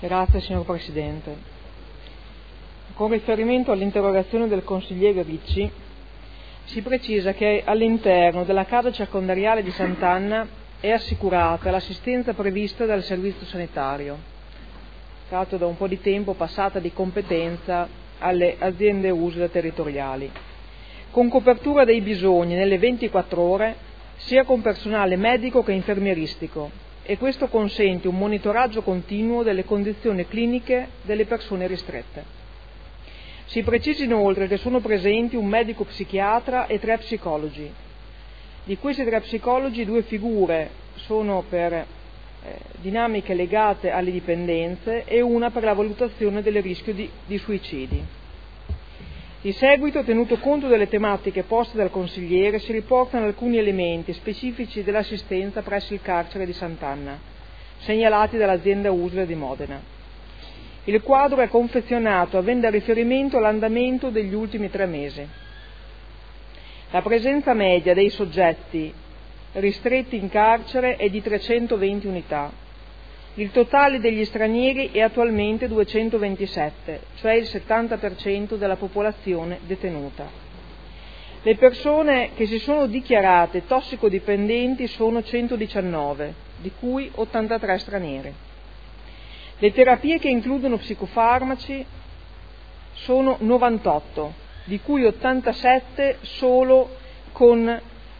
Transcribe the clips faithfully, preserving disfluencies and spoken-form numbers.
Grazie signor Presidente. Con riferimento all'interrogazione del consigliere Ricci, si precisa che all'interno della casa circondariale di Sant'Anna è assicurata l'assistenza prevista dal servizio sanitario, tratto da un po' di tempo passata di competenza alle aziende U S L territoriali, con copertura dei bisogni nelle ventiquattro ore sia con personale medico che infermieristico, e questo consente un monitoraggio continuo delle condizioni cliniche delle persone ristrette. Si precisa inoltre che sono presenti un medico psichiatra e tre psicologi. Di questi tre psicologi, due figure sono per eh, dinamiche legate alle dipendenze e una per la valutazione del rischio di, di suicidi. Di seguito, tenuto conto delle tematiche poste dal consigliere, si riportano alcuni elementi specifici dell'assistenza presso il carcere di Sant'Anna, segnalati dall'azienda U S L di Modena. Il quadro è confezionato avendo a riferimento all'andamento degli ultimi tre mesi. La presenza media dei soggetti ristretti in carcere è di trecentoventi unità. Il totale degli stranieri è attualmente duecentoventisette, cioè il settanta per cento della popolazione detenuta. Le persone che si sono dichiarate tossicodipendenti sono centodiciannove, di cui ottantatré stranieri. Le terapie che includono psicofarmaci sono novantotto, di cui ottantasette solo con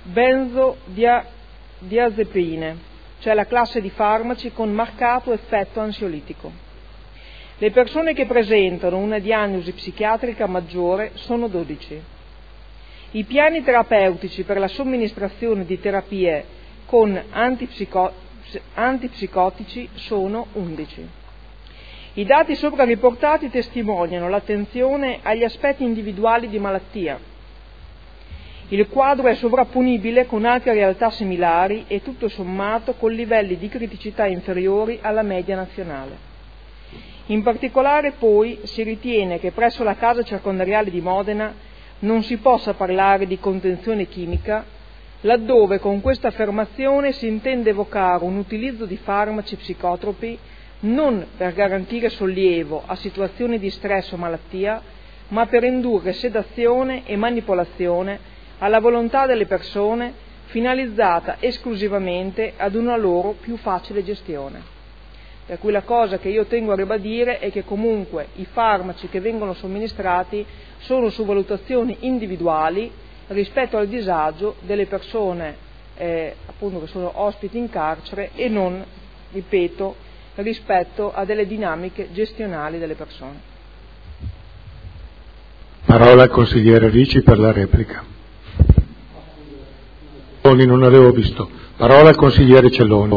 benzodiazepine, cioè la classe di farmaci con marcato effetto ansiolitico. Le persone che presentano una diagnosi psichiatrica maggiore sono dodici. I piani terapeutici per la somministrazione di terapie con antipsico- antipsicotici sono undici. I dati sopra riportati testimoniano l'attenzione agli aspetti individuali di malattia. Il quadro è sovrapponibile con altre realtà similari e tutto sommato con livelli di criticità inferiori alla media nazionale. In particolare poi si ritiene che presso la casa circondariale di Modena non si possa parlare di contenzione chimica, laddove con questa affermazione si intende evocare un utilizzo di farmaci psicotropi non per garantire sollievo a situazioni di stress o malattia, ma per indurre sedazione e manipolazione alla volontà delle persone, finalizzata esclusivamente ad una loro più facile gestione. Per cui la cosa che io tengo a ribadire è che comunque i farmaci che vengono somministrati sono su valutazioni individuali rispetto al disagio delle persone eh, appunto che sono ospiti in carcere e non, ripeto, rispetto a delle dinamiche gestionali delle persone. Parola al consigliere Ricci per la replica. Non avevo visto. Parola al consigliere Celloni.